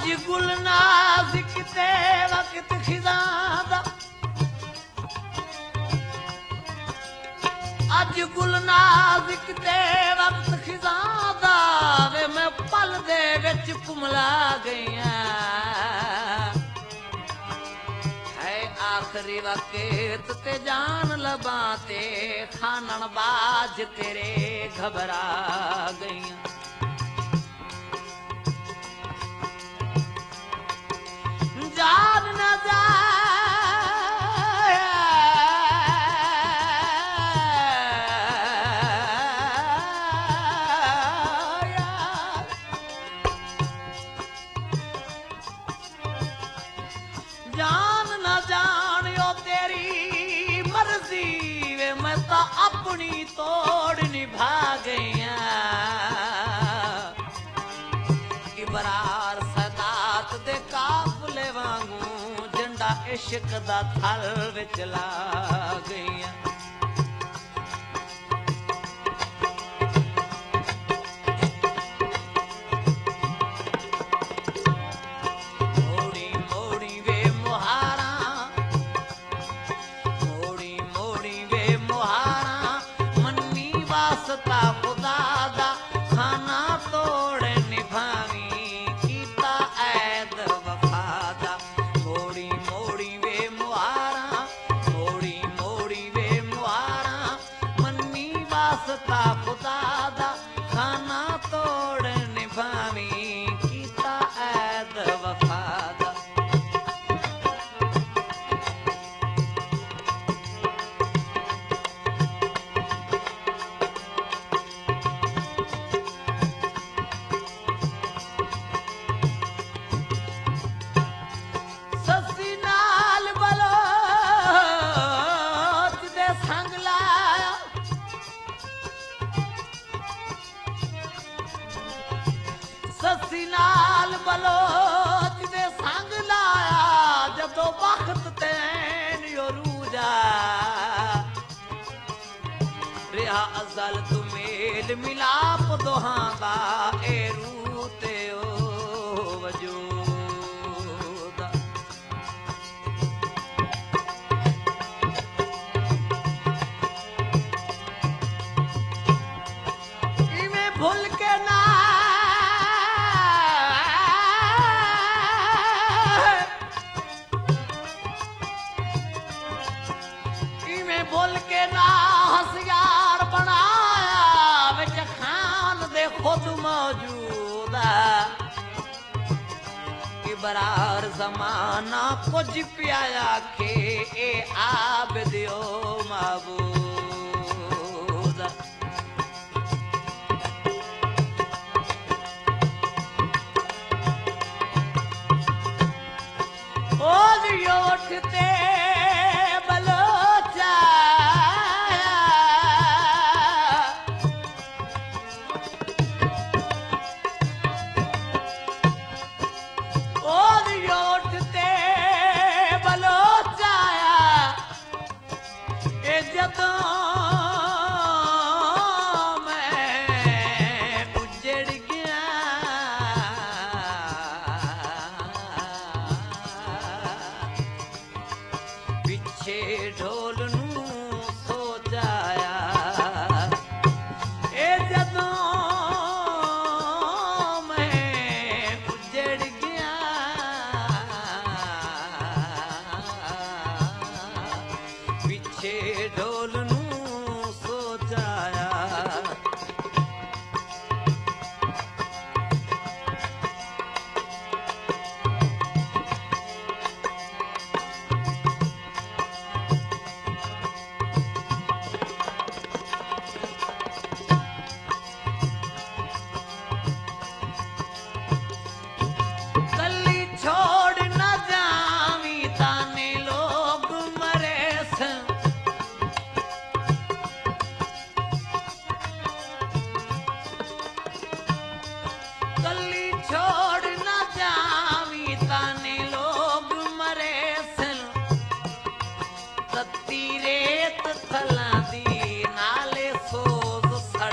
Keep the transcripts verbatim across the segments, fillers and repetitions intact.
अज गुलनाज़िक ते वक्त खिज़ां दा अज गुलनाज़िक ते वक्त खिज़ां दा वे मैं पल दे विच कुमला गईयां है आखिरी वक्त ते जान लबां ते खानन बाज तेरे घबरा गईयां जान न जाया जान न जानियो तेरी मर्जी वे मैं तो अपनी तोड़ निभा गईयां इबरार सदात दे काफले वांगू झंडा इश्क दा थल विच ला गईयां मोड़ी मोड़ी वे मुहारा मोड़ी मोड़ी वे मुहारा मन्नी वास्ता खुदा दा खाना तोड़ निभावी खुदा दा खाना तोड़ निभावी कीता ऐद वफा दा सस्सी नाल बलोच दे संग लाया सस्सी नाल बलोच दे संग लाया जदों वक्त तैन रूजा रिहा अज़ल तू मेल मिलाप दोहां दा ए रूह ते ओ वजूद इवें भुल के ना बोल के ना हसियार बनाया विच खान दे खुद मौजूद इबरार जमाना कुछ पिया के ए आबदियो महबूद ओ जियो उठते ढोल नू सो जाया ए जदों मैं उजड़ गया पिछे ढोल नू सो जाया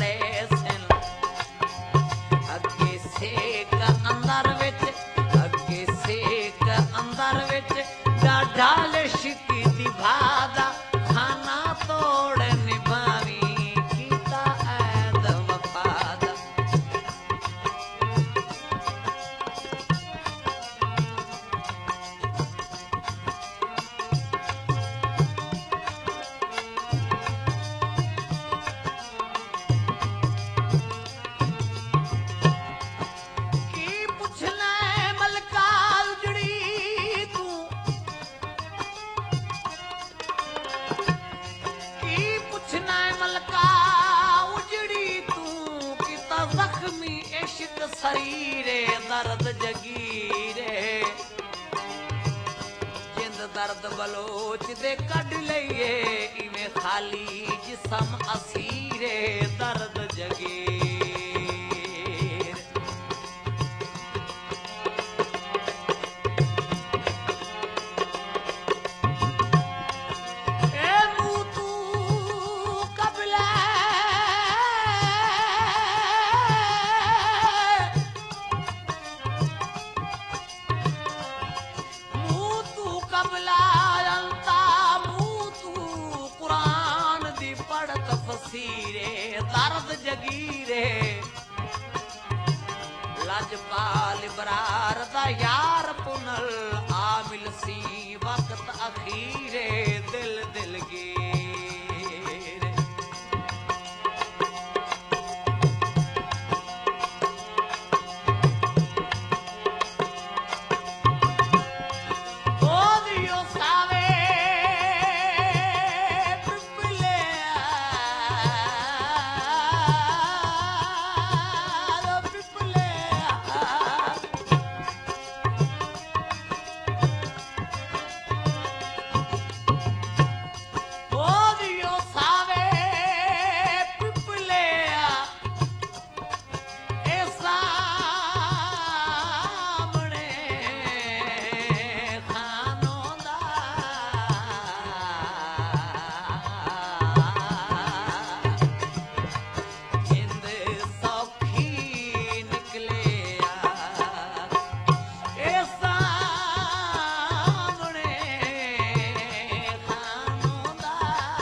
अंदर विच अगे दर्द बलोच दे कढ लईए इवें खाली जिसम असीरे दर्द जगेर ए मुंह तू कबला मुंह तू कबला अंता मुंह तू कुरान दी पढ़ तफसीरे दर्द जगीरे लजपाल इबरार दा यार पुनल आमिल सी वक्त अखीरे दिल दिल गेर ओ दियो सावे पिपले पिपले ओदियो सावे पिपलिया ए सामने खानों दा जिंद सौखी निकलिया ए सामने खानों दा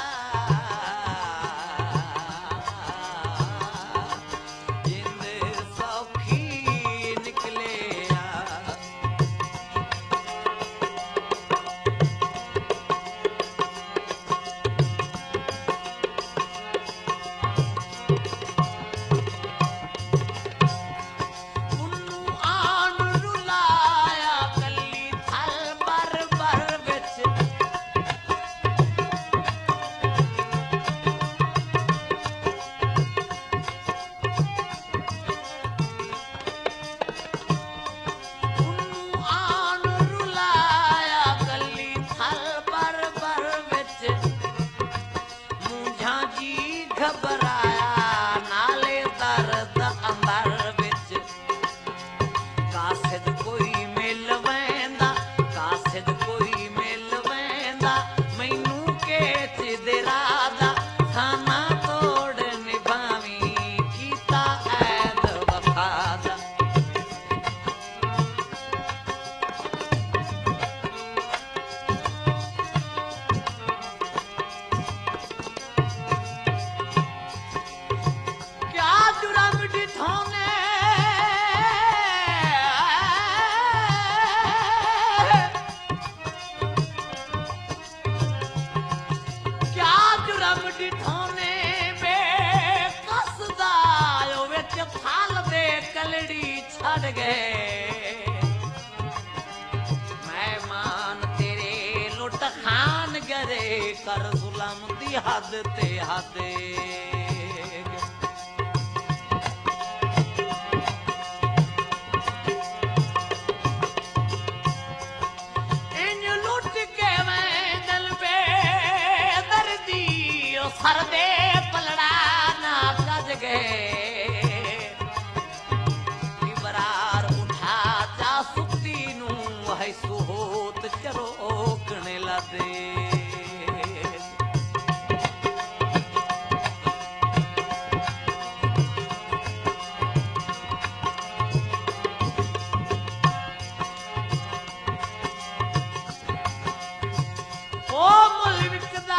जिंद सौखी निकलिया पुन्नू आन रुलाया कली थल बर बर विच पुन्नू आन रुलाया कली थल बर बर विच मुंझा जी घबराया नाले दर्द अंबर विच कासिद कोई मिल वेंदा कासिद कोई मिल वेंदा मैनू केच दे रादा खाना तोड़ निभावी कीता ऐद वफादा क्या जुर्म डिठोने क्या जुर्म डिठोने बे कसदा ओ विच फाल दे कलड़ी छड़ गए मेहमान तेरे लुट खान गरे कर जुलम दी हद ते हद इंज लुट के मैं दिल पे दर्दी ओ सर दे पलड़ा ना कज गए इबरार उठा जा सुती नू है सुहोत चरोकने लदे ओ मुल विकदा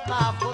ਕਾਫ